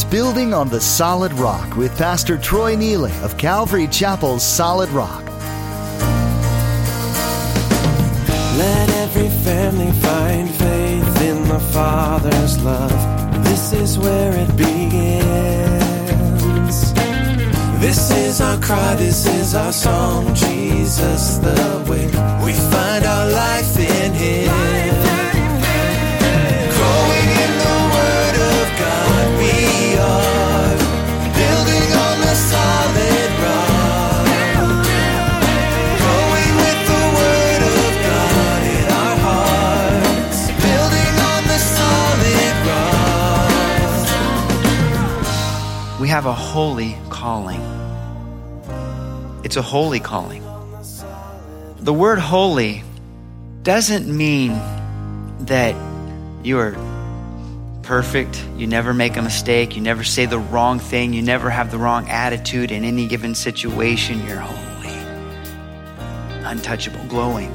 Building on the Solid Rock with Pastor Troy Neely of Calvary Chapel's Solid Rock. Let every family find faith in the Father's love. This is where it begins. This is our cry, this is our song. Jesus the way. We find our life in Him. Growing in the Word of God, we are building on the solid rock. Growing with the Word of God in our hearts, building on the solid rock. We have a holy calling. It's a holy calling. The word holy doesn't mean that you're perfect, you never make a mistake, you never say the wrong thing, you never have the wrong attitude in any given situation. You're holy, untouchable, glowing.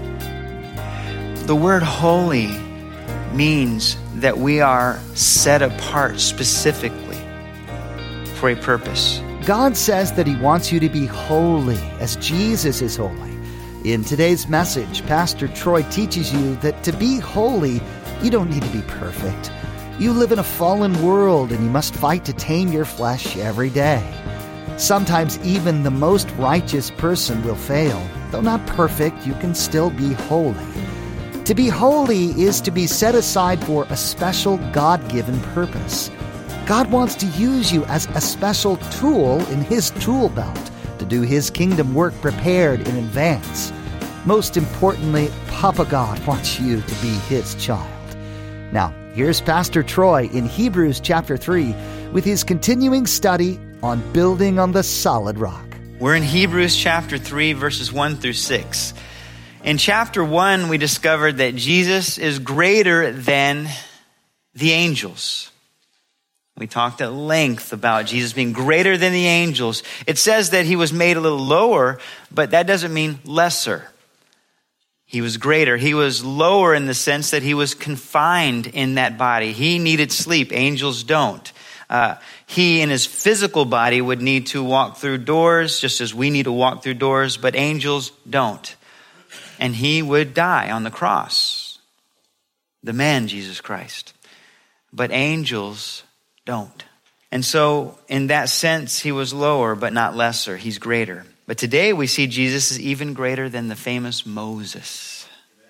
The word holy means that we are set apart specifically for a purpose. God says that He wants you to be holy as Jesus is holy. In today's message, Pastor Troy teaches you that to be holy, you don't need to be perfect. You live in a fallen world and you must fight to tame your flesh every day. Sometimes even the most righteous person will fail. Though not perfect, you can still be holy. To be holy is to be set aside for a special God-given purpose. God wants to use you as a special tool in His tool belt to do His kingdom work prepared in advance. Most importantly, Papa God wants you to be His child. Now, here's Pastor Troy in Hebrews chapter 3 with his continuing study on building on the solid rock. We're in Hebrews chapter 3, verses 1 through 6. In chapter 1, we discovered that Jesus is greater than the angels. We talked at length about Jesus being greater than the angels. It says that He was made a little lower, but that doesn't mean lesser. He was greater. He was lower in the sense that He was confined in that body. He needed sleep. Angels don't. He in His physical body would need to walk through doors, just as we need to walk through doors, but angels don't. And He would die on the cross. The man, Jesus Christ. But angels don't. And so in that sense, He was lower, but not lesser. He's greater. But today we see Jesus is even greater than the famous Moses.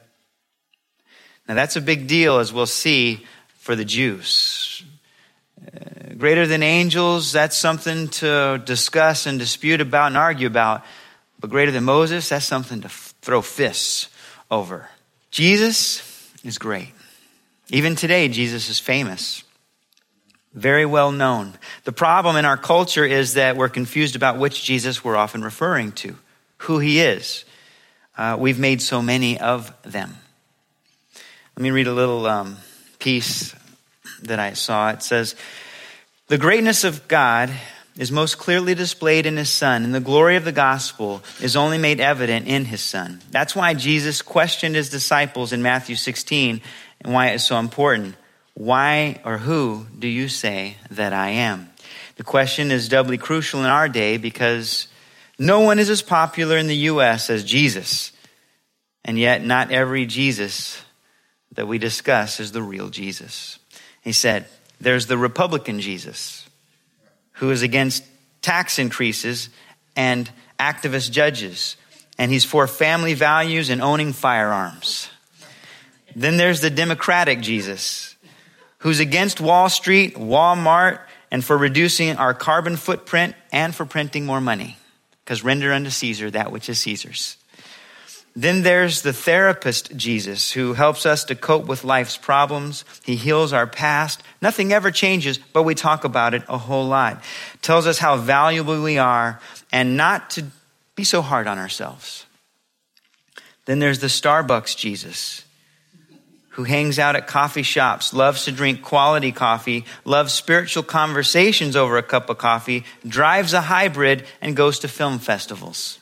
Now that's a big deal, as we'll see, for the Jews. Greater than angels, that's something to discuss and dispute about and argue about. But greater than Moses, that's something to throw fists over. Jesus is great. Even today, Jesus is famous. Very well known. The problem in our culture is that we're confused about which Jesus we're often referring to, who He is. We've made so many of them. Let me read a little piece that I saw. It says, "The greatness of God is most clearly displayed in His Son, and the glory of the gospel is only made evident in His Son. That's why Jesus questioned His disciples in Matthew 16 and why it is so important. Why or who do you say that I am?" The question is doubly crucial in our day because no one is as popular in the U.S. as Jesus. And yet not every Jesus that we discuss is the real Jesus. He said, there's the Republican Jesus who is against tax increases and activist judges. And he's for family values and owning firearms. Then there's the Democratic Jesus who's against Wall Street, Walmart, and for reducing our carbon footprint and for printing more money. Because render unto Caesar that which is Caesar's. Then there's the therapist Jesus who helps us to cope with life's problems. He heals our past. Nothing ever changes, but we talk about it a whole lot. Tells us how valuable we are and not to be so hard on ourselves. Then there's the Starbucks Jesus who hangs out at coffee shops, loves to drink quality coffee, loves spiritual conversations over a cup of coffee, drives a hybrid, and goes to film festivals.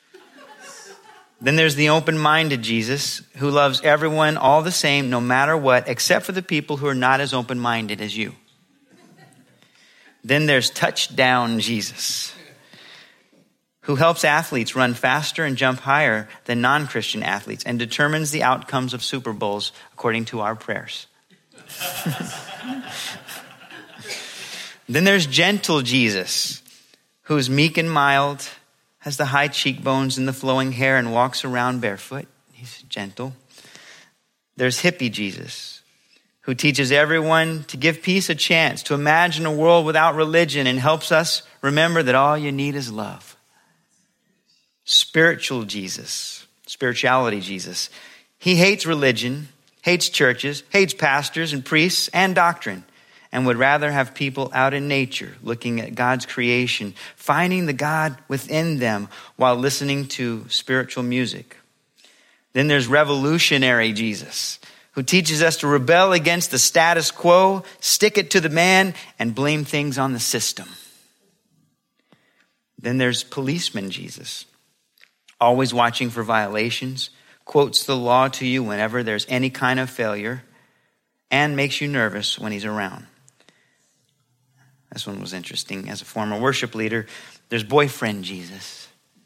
Then there's the open-minded Jesus who loves everyone all the same, no matter what, except for the people who are not as open-minded as you. Then there's Touchdown Jesus, who helps athletes run faster and jump higher than non-Christian athletes and determines the outcomes of Super Bowls according to our prayers. Then there's Gentle Jesus, who's meek and mild, has the high cheekbones and the flowing hair, and walks around barefoot. He's gentle. There's Hippie Jesus, who teaches everyone to give peace a chance, to imagine a world without religion, and helps us remember that all you need is love. Spirituality Jesus. He hates religion, hates churches, hates pastors and priests and doctrine, and would rather have people out in nature looking at God's creation, finding the God within them while listening to spiritual music. Then there's Revolutionary Jesus, who teaches us to rebel against the status quo, stick it to the man, and blame things on the system. Then there's Policeman Jesus, always watching for violations, quotes the law to you whenever there's any kind of failure, and makes you nervous when he's around. This one was interesting. As a former worship leader, there's Boyfriend Jesus,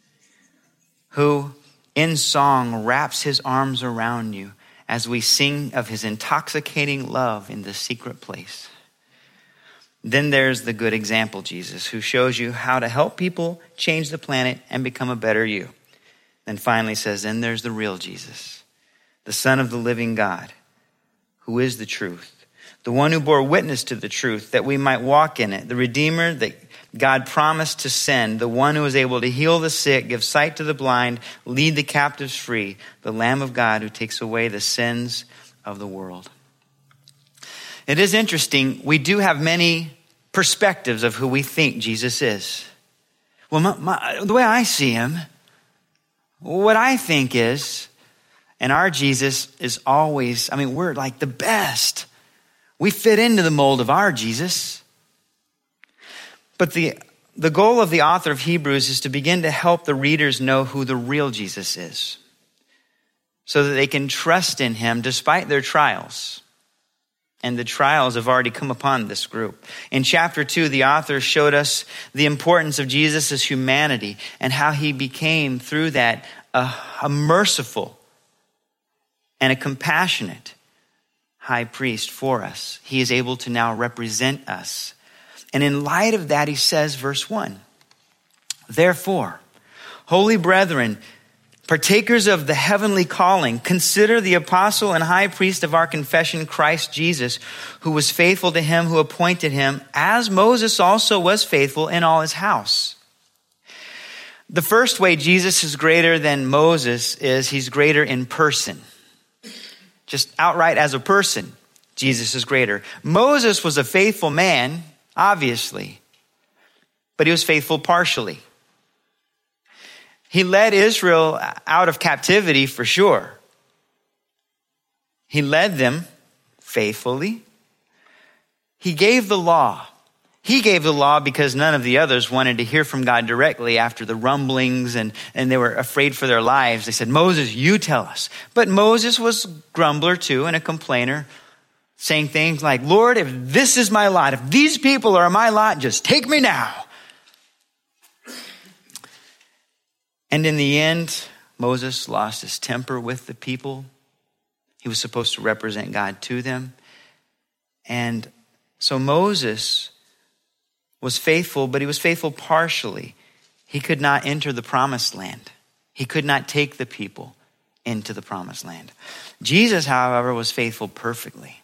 who in song wraps his arms around you as we sing of his intoxicating love in the secret place. Then there's the Good Example Jesus, who shows you how to help people change the planet and become a better you. Then finally says, then there's the Real Jesus, the Son of the living God, who is the truth, the one who bore witness to the truth that we might walk in it, the Redeemer that God promised to send, the one who is able to heal the sick, give sight to the blind, lead the captives free, the Lamb of God who takes away the sins of the world. It is interesting. We do have many perspectives of who we think Jesus is. Well, the way I see him, what I think is, and our Jesus is always, we're like the best. We fit into the mold of our Jesus. But the goal of the author of Hebrews is to begin to help the readers know who the real Jesus is, so that they can trust in him despite their trials. And the trials have already come upon this group. In chapter 2, the author showed us the importance of Jesus' humanity and how he became, through that, a merciful and a compassionate high priest for us. He is able to now represent us. And in light of that, he says, verse 1, therefore, holy brethren, partakers of the heavenly calling, consider the apostle and high priest of our confession, Christ Jesus, who was faithful to him who appointed him, as Moses also was faithful in all his house. The first way Jesus is greater than Moses is he's greater in person. Just outright as a person, Jesus is greater. Moses was a faithful man, obviously, but he was faithful partially. He led Israel out of captivity for sure. He led them faithfully. He gave the law. He gave the law because none of the others wanted to hear from God directly after the rumblings and they were afraid for their lives. They said, Moses, you tell us. But Moses was a grumbler too and a complainer, saying things like, Lord, if this is my lot, if these people are my lot, just take me now. And in the end, Moses lost his temper with the people. He was supposed to represent God to them. And so Moses was faithful, but he was faithful partially. He could not enter the promised land. He could not take the people into the promised land. Jesus, however, was faithful perfectly.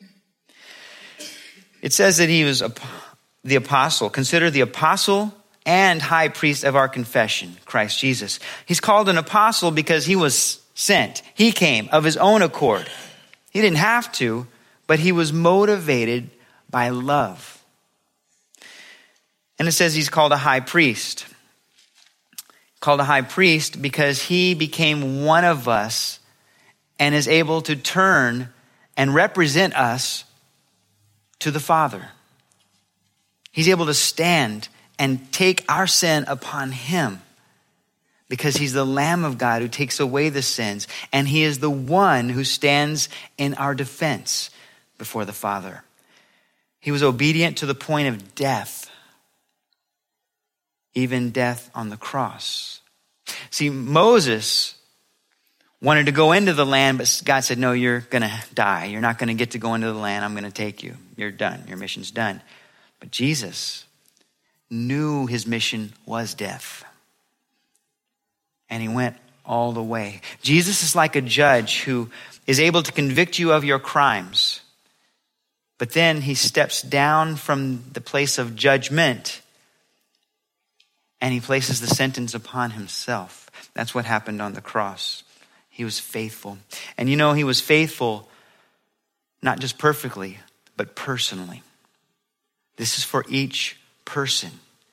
It says that he was the apostle, considered the apostle and high priest of our confession, Christ Jesus. He's called an apostle because he was sent. He came of his own accord. He didn't have to, but he was motivated by love. And it says he's called a high priest. Called a high priest because he became one of us and is able to turn and represent us to the Father. He's able to stand and take our sin upon him because he's the Lamb of God who takes away the sins, and he is the one who stands in our defense before the Father. He was obedient to the point of death, even death on the cross. See, Moses wanted to go into the land, but God said, no, you're going to die. You're not going to get to go into the land. I'm going to take you. You're done. Your mission's done. But Jesus knew his mission was death. And he went all the way. Jesus is like a judge who is able to convict you of your crimes. But then he steps down from the place of judgment and he places the sentence upon himself. That's what happened on the cross. He was faithful. And you know, he was faithful not just perfectly, but personally. This is for each person.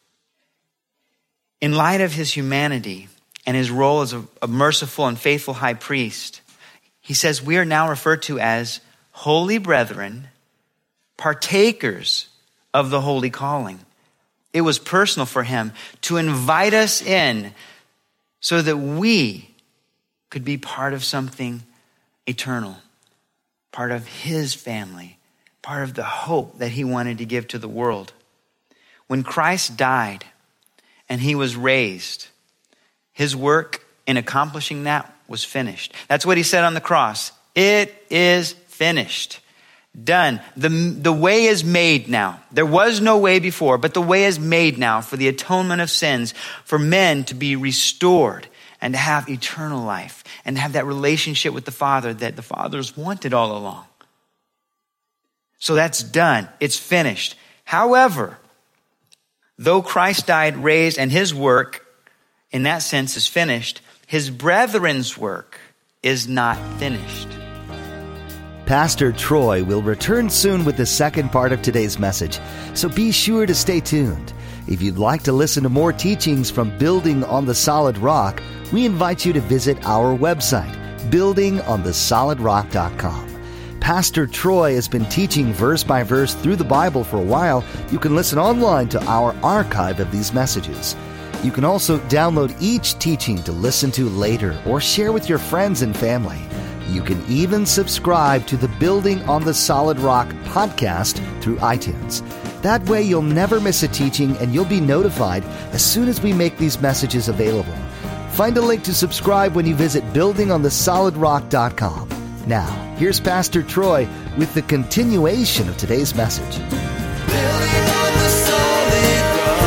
In light of his humanity and his role as a merciful and faithful high priest, he says we are now referred to as holy brethren, partakers of the holy calling. It was personal for him to invite us in so that we could be part of something eternal, part of his family, part of the hope that he wanted to give to the world. When Christ died and he was raised, his work in accomplishing that was finished. That's what he said on the cross. It is finished. Done. The way is made now. There was no way before, but the way is made now for the atonement of sins, for men to be restored and to have eternal life and to have that relationship with the Father that the fathers wanted all along. So that's done. It's finished. However, though Christ died, raised, and his work in that sense is finished, his brethren's work is not finished. Pastor Troy will return soon with the second part of today's message, so be sure to stay tuned. If you'd like to listen to more teachings from Building on the Solid Rock, we invite you to visit our website, buildingonthesolidrock.com. Pastor Troy has been teaching verse by verse through the Bible for a while. You can listen online to our archive of these messages. You can also download each teaching to listen to later or share with your friends and family. You can even subscribe to the Building on the Solid Rock podcast through iTunes. That way you'll never miss a teaching and you'll be notified as soon as we make these messages available. Find a link to subscribe when you visit buildingonthesolidrock.com. Now, here's Pastor Troy with the continuation of today's message. Building on the solid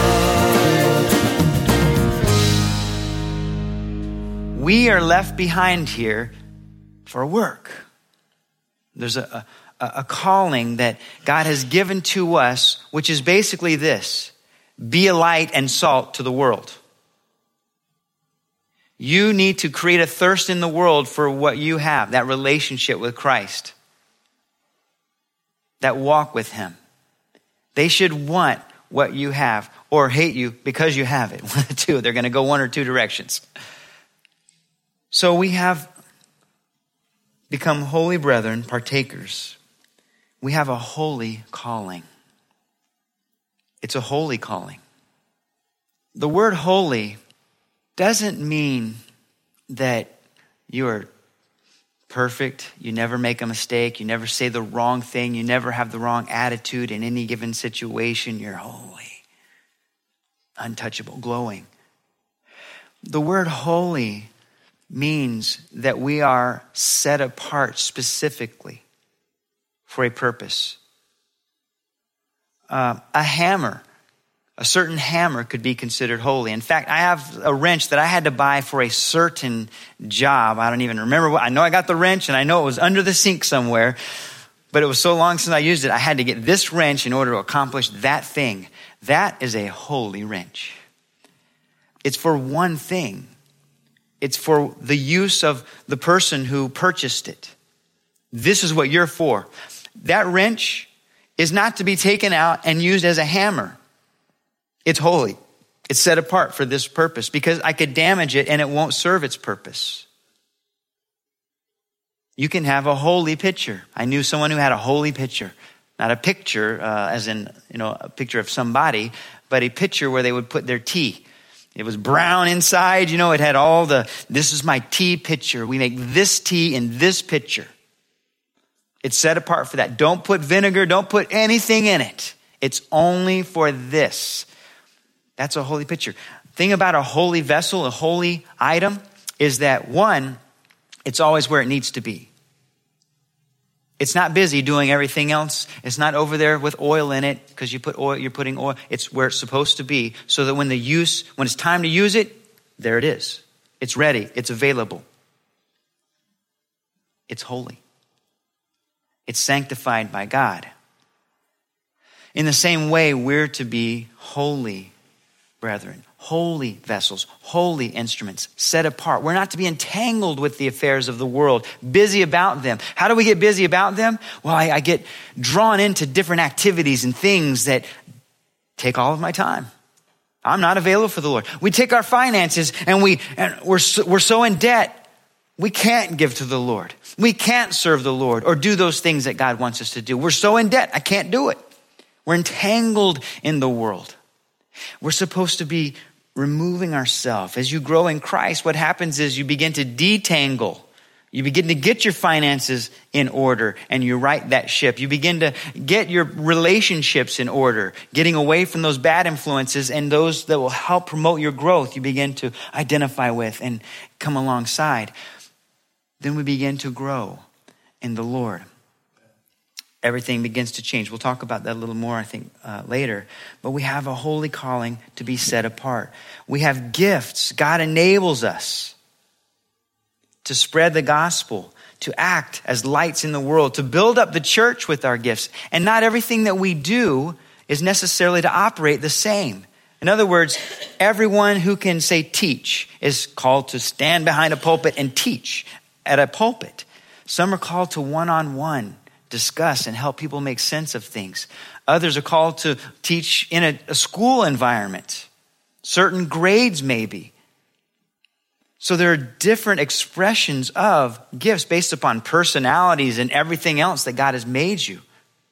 rock. We are left behind here for work. There's a calling that God has given to us, which is basically this: be a light and salt to the world. You need to create a thirst in the world for what you have, that relationship with Christ, that walk with him. They should want what you have or hate you because you have it. One of the two. They're going to go one or two directions. So we have become holy brethren, partakers. We have a holy calling. It's a holy calling. The word holy doesn't mean that you're perfect, you never make a mistake, you never say the wrong thing, you never have the wrong attitude in any given situation. You're holy, untouchable, glowing. The word holy means that we are set apart specifically for a purpose. A certain hammer could be considered holy. In fact, I have a wrench that I had to buy for a certain job. I don't even remember what. I know I got the wrench and I know it was under the sink somewhere, but it was so long since I used it, I had to get this wrench in order to accomplish that thing. That is a holy wrench. It's for one thing. It's for the use of the person who purchased it. This is what you're for. That wrench is not to be taken out and used as a hammer. It's holy. It's set apart for this purpose because I could damage it and it won't serve its purpose. You can have a holy pitcher. I knew someone who had a holy pitcher. Not a picture as in, a picture of somebody, but a pitcher where they would put their tea. It was brown inside, it had this is my tea pitcher. We make this tea in this pitcher. It's set apart for that. Don't put vinegar, don't put anything in it. It's only for this. That's a holy picture. Thing about a holy vessel, a holy item, is that one, it's always where it needs to be. It's not busy doing everything else. It's not over there with oil in it because you put oil, you're putting oil. It's where it's supposed to be so that when it's time to use it, there it is. It's ready. It's available. It's holy. It's sanctified by God. In the same way, we're to be holy, brethren. Holy vessels, holy instruments, set apart. We're not to be entangled with the affairs of the world, busy about them. How do we get busy about them? Well, I get drawn into different activities and things that take all of my time. I'm not available for the Lord. We take our finances and we're so in debt, we can't give to the Lord. We can't serve the Lord or do those things that God wants us to do. We're so in debt, I can't do it. We're entangled in the world. We're supposed to be removing ourselves. As you grow in Christ, what happens is you begin to detangle. You begin to get your finances in order and you right that ship. You begin to get your relationships in order, getting away from those bad influences and those that will help promote your growth. You begin to identify with and come alongside. Then we begin to grow in the Lord. Everything begins to change. We'll talk about that a little more, I think, later. But we have a holy calling to be set apart. We have gifts. God enables us to spread the gospel, to act as lights in the world, to build up the church with our gifts. And not everything that we do is necessarily to operate the same. In other words, everyone who can say teach is called to stand behind a pulpit and teach at a pulpit. Some are called to one-on-one discuss and help people make sense of things. Others are called to teach in a school environment, certain grades maybe. So there are different expressions of gifts based upon personalities and everything else that God has made you.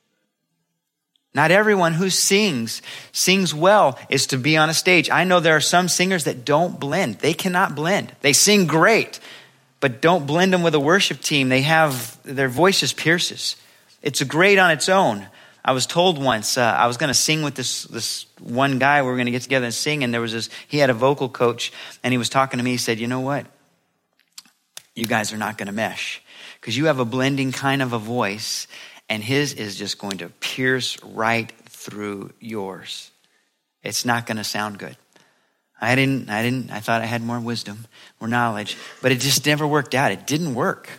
Not everyone who sings well is to be on a stage. I know there are some singers that don't blend. They cannot blend. They sing great, but don't blend them with a worship team. Their voice just pierces. It's great on its own. I was told once, I was going to sing with this one guy. We were going to get together and sing. And he had a vocal coach and he was talking to me. He said, you know what? You guys are not going to mesh because you have a blending kind of a voice and his is just going to pierce right through yours. It's not going to sound good. I thought I had more wisdom, more knowledge, but it just never worked out. It didn't work.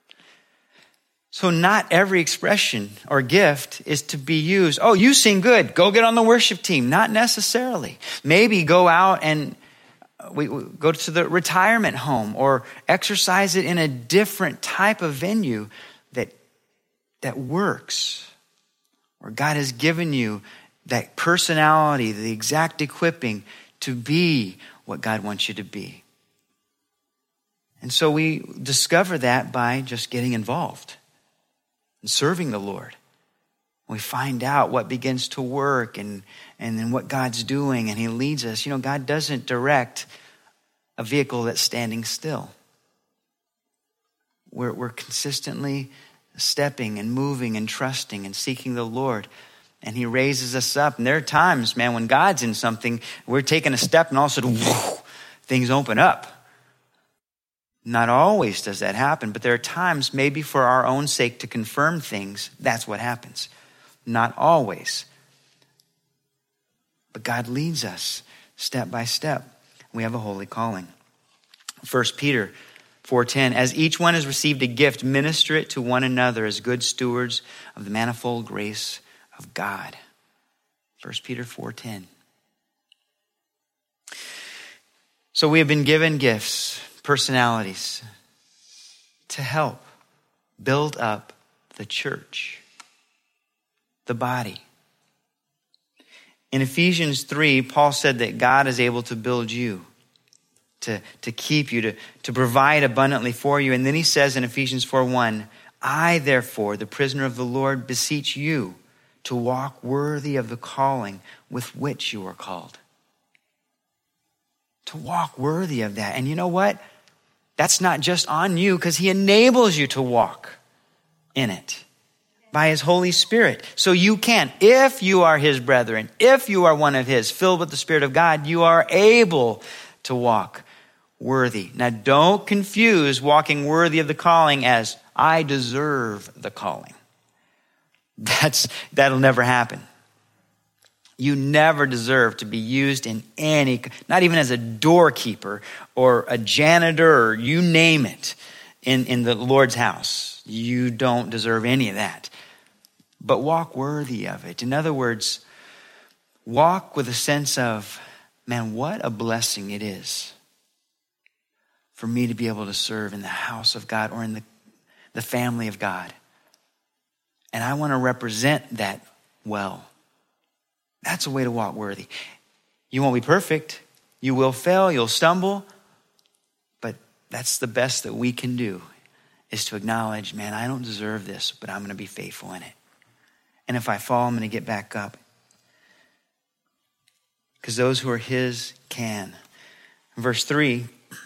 So not every expression or gift is to be used. Oh, you sing good. Go get on the worship team. Not necessarily. Maybe go out and we go to the retirement home or exercise it in a different type of venue that works. Where God has given you that personality, the exact equipping to be what God wants you to be. And so we discover that by just getting involved and serving the Lord. We find out what begins to work and then what God's doing, and he leads us. You know, God doesn't direct a vehicle that's standing still. We're consistently stepping and moving and trusting and seeking the Lord. And he raises us up. And there are times, man, when God's in something, we're taking a step and all of a sudden, whoo, things open up. Not always does that happen, but there are times maybe for our own sake to confirm things, that's what happens. Not always. But God leads us step by step. We have a holy calling. 1 Peter 4:10, as each one has received a gift, minister it to one another as good stewards of the manifold grace of God. 1 Peter 4:10. So we have been given gifts, personalities to help build up the church, the body. In Ephesians 3, Paul said that God is able to build you, to keep you, to provide abundantly for you. And then he says in Ephesians 4:1, I therefore, the prisoner of the Lord, beseech you to walk worthy of the calling with which you are called. To walk worthy of that. And you know what? That's not just on you because he enables you to walk in it. by his Holy Spirit. So you can, if you are his brethren, if you are one of his, filled with the Spirit of God, you are able to walk worthy. Now don't confuse walking worthy of the calling as I deserve the calling. That'll never happen. You never deserve to be used in any, not even as a doorkeeper or a janitor or you name it in the Lord's house. You don't deserve any of that. But walk worthy of it. In other words, walk with a sense of, man, what a blessing it is for me to be able to serve in the house of God or in the family of God. And I want to represent that well. That's a way to walk worthy. You won't be perfect. You will fail. You'll stumble. But that's the best that we can do, is to acknowledge, man, I don't deserve this, but I'm going to be faithful in it. And if I fall, I'm going to get back up. Because those who are his can. Verse 3,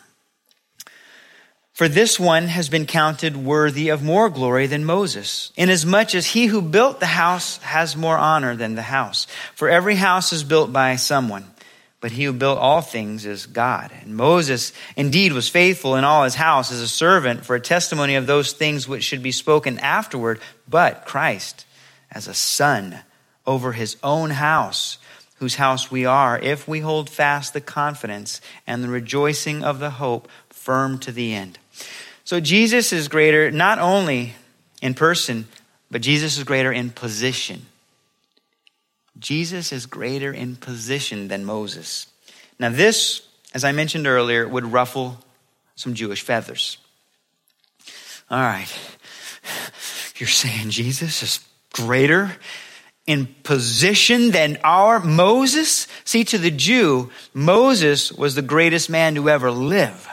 for this one has been counted worthy of more glory than Moses, inasmuch as he who built the house has more honor than the house. For every house is built by someone, but he who built all things is God. And Moses indeed was faithful in all his house as a servant for a testimony of those things which should be spoken afterward, but Christ as a son over his own house, whose house we are, if we hold fast the confidence and the rejoicing of the hope firm to the end. So Jesus is greater not only in person, but Jesus is greater in position. Jesus is greater in position than Moses. Now this, as I mentioned earlier, would ruffle some Jewish feathers. All right, you're saying Jesus is greater in position than our Moses? See, to the Jew, Moses was the greatest man to ever live.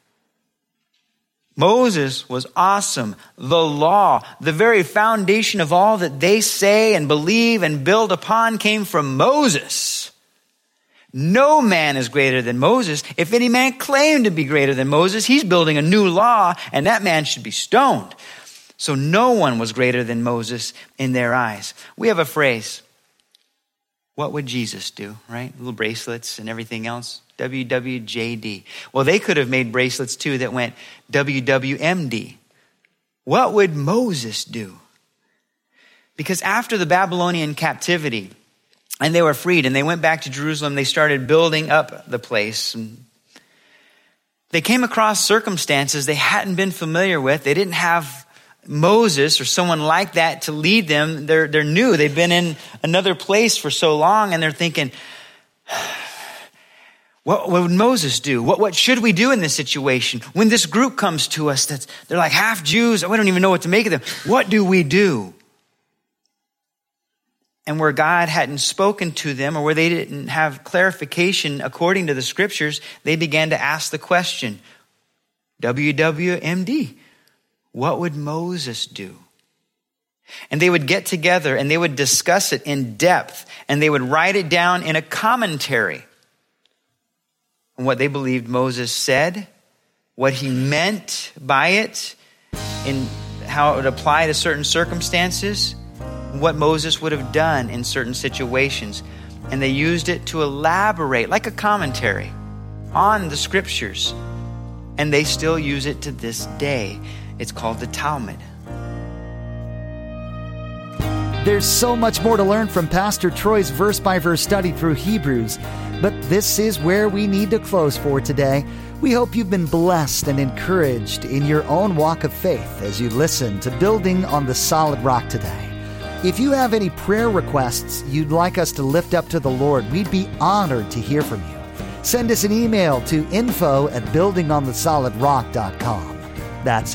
Moses was awesome. The law, the very foundation of all that they say and believe and build upon came from Moses. No man is greater than Moses. If any man claim to be greater than Moses, he's building a new law, and that man should be stoned. So no one was greater than Moses in their eyes. We have a phrase, what would Jesus do, right? Little bracelets and everything else. WWJD. Well, they could have made bracelets too that went WWMD. What would Moses do? Because after the Babylonian captivity, and they were freed, and they went back to Jerusalem, they started building up the place. And they came across circumstances they hadn't been familiar with. They didn't have Moses or someone like that to lead them. They're new. They've been in another place for so long, and they're thinking, what would Moses do? What should we do in this situation? When this group comes to us, they're like half Jews, we don't even know what to make of them. What do we do? And where God hadn't spoken to them, or where they didn't have clarification according to the scriptures, they began to ask the question, WWMD, what would Moses do? And they would get together and they would discuss it in depth, and they would write it down in a commentary on what they believed Moses said, what he meant by it, and how it would apply to certain circumstances, what Moses would have done in certain situations. And they used it to elaborate, like a commentary, on the scriptures. And they still use it to this day. It's called the Talmud. There's so much more to learn from Pastor Troy's verse-by-verse study through Hebrews, but this is where we need to close for today. We hope you've been blessed and encouraged in your own walk of faith as you listen to Building on the Solid Rock today. If you have any prayer requests you'd like us to lift up to the Lord, we'd be honored to hear from you. Send us an email to info@buildingonthesolidrock.com. That's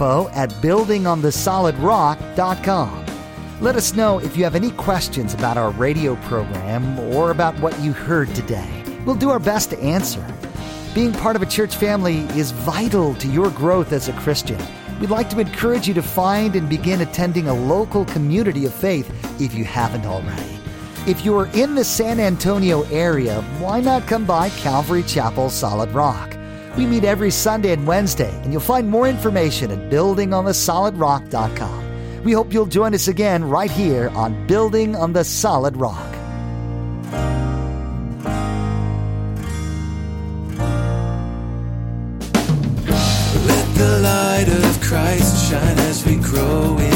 info@buildingonthesolidrock.com. Let us know if you have any questions about our radio program or about what you heard today. We'll do our best to answer. Being part of a church family is vital to your growth as a Christian. We'd like to encourage you to find and begin attending a local community of faith if you haven't already. If you're in the San Antonio area, why not come by Calvary Chapel Solid Rock? We meet every Sunday and Wednesday, and you'll find more information at buildingonthesolidrock.com. We hope you'll join us again right here on Building on the Solid Rock. Let the light of Christ shine as we grow in